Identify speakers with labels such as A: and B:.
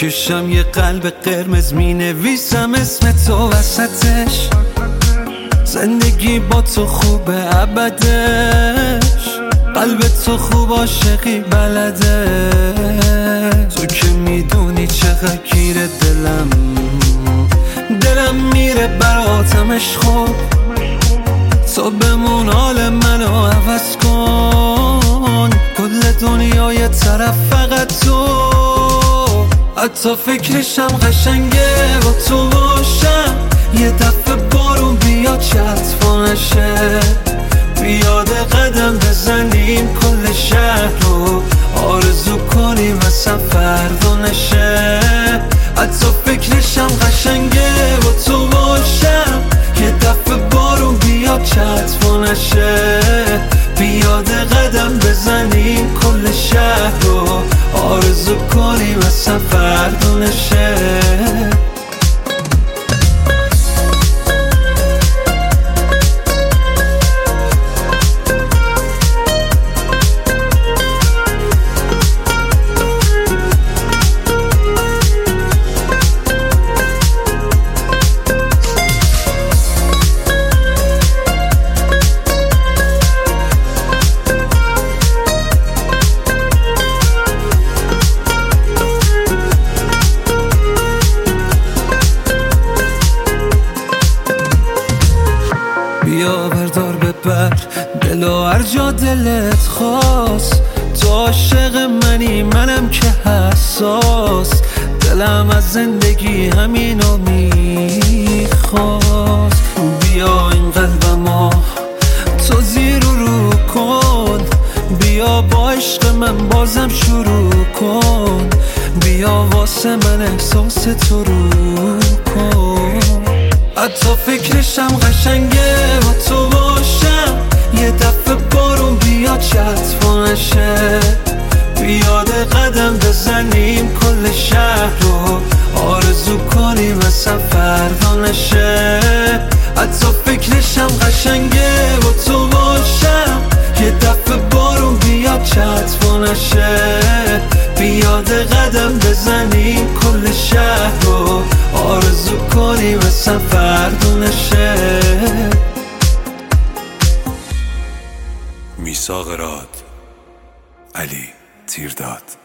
A: میکشم یه قلب قرمز، مینویسم اسم تو وسطش. زندگی با تو خوبه ابدش، قلب تو خوب عاشقی بلده. تو که میدونی چقدر گیره دلم میره براتمش. خوب تو بمون حال منو عوض کن، کل دنیا یه طرف فقط تو. حتی فکرشم قشنگه با تو باشم، یه دفعه بارون بیاد چطفا نشه، بیاد قدم بزنیم کل شهر رو آرزو کنیم اصلا فردا نشه. حتی فکرشم قشنگه با تو باشم، یه دفعه بارون بیاد چطفا نشه، بیاد قدم بزنیم کل شهر رو آرزو کنیم اصلا فردا نشه. بیا بردار ببر دلو هر جا دلت خواست، تو عاشق منی منم که حساس، دلم از زندگی همینو میخواست. بیا این قلبمو تو زیر و رو کن، بیا با عشق من بازم شروع کن، بیا واسه من احساس تو رو کن. حتی فکرشم قشنگه با تو باشم، یه دفعه بارون بیاد چطفا نشه، بیاد قدم بزنیم کل شهر رو آرزو کنیم اصلا فردا نشه. حتی فکرشم قشنگه با تو باشم، یه دفعه بارون بیاد چطفا نشه، بیاد قدم بزنیم کل شهر رو آرزو کنیم اصلا فردا نشه.
B: میثاق راد، علی تیرداد.